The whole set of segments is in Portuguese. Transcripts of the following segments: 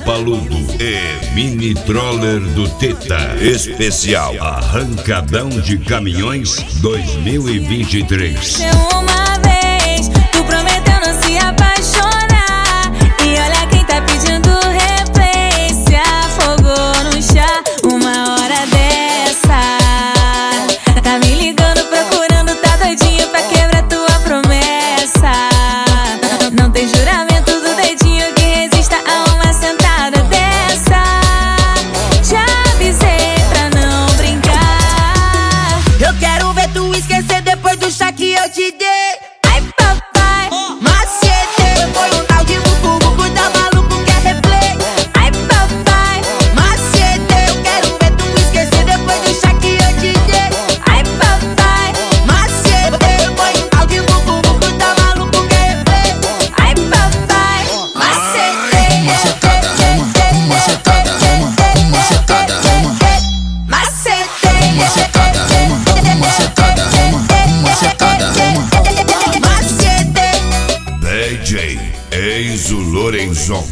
Paludo e Mini Troller do Teta. Especial Arrancadão de Caminhões 2023. Uma vez, tu prometeu não se apaixonar. E olha quem tá pedindo replay. Se afogou no chá, uma hora dessa. Tá me ligando, procurando, tá doidinho pra quebrar tua promessa. Não tem juramento do dedinho que resista a uma sentada dessa. Já avisei pra não brincar. Eu quero ver tu esquecer depois do chá que eu te dei. Ai, papai, Macete, foi um tal de bucu, tá maluco, quer replay. ai, papai, Macete, eu quero ver tu esquecer depois do chá que eu te dei. ai, papai, Macete, foi um tal de bucu, tá maluco, quer replay. ai, papai, Macete, Macetada, rama, macetada, rama, macetada, rama, macete, macetada, rama, macetada, rama, macetada, rama. macete. DJ Enzo Lorenzon.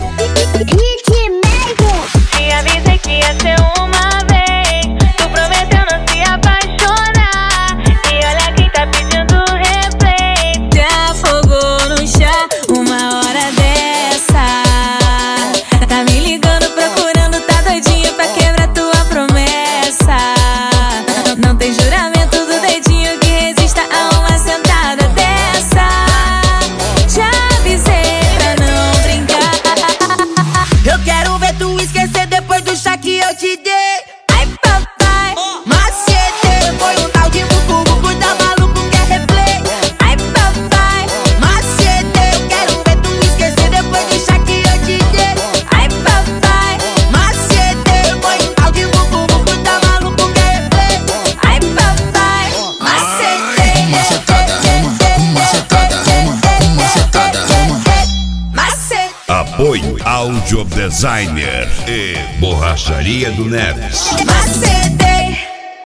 te avisei que ia ser uma vez. Tu prometeu não se apaixonar. E olha quem tá pedindo replay. Te afogou no chá, uma hora dessa. Tá me ligando, procurando, tá doidinho pra quebrar tua promessa. Não tem juramento do dedinho que resista a uma sentada dessa. Já avisei pra não brincar. Eu quero ver tu esquecer depois do chá que eu te dei. Ai, papai, Macete, foi um tal de bucu, tá maluco, quer replay. ai, papai, Macete, eu quero ver tu esquecer depois do chá que eu te dei. ai, papai, Macete, foi um tal de bucu, tá maluco, quer replay. ai, papai, Macete, Macetada, rama, macetada, rama, macetada, rama. macete. Apoio Audio Designer e Borracharia do Neves. Macete.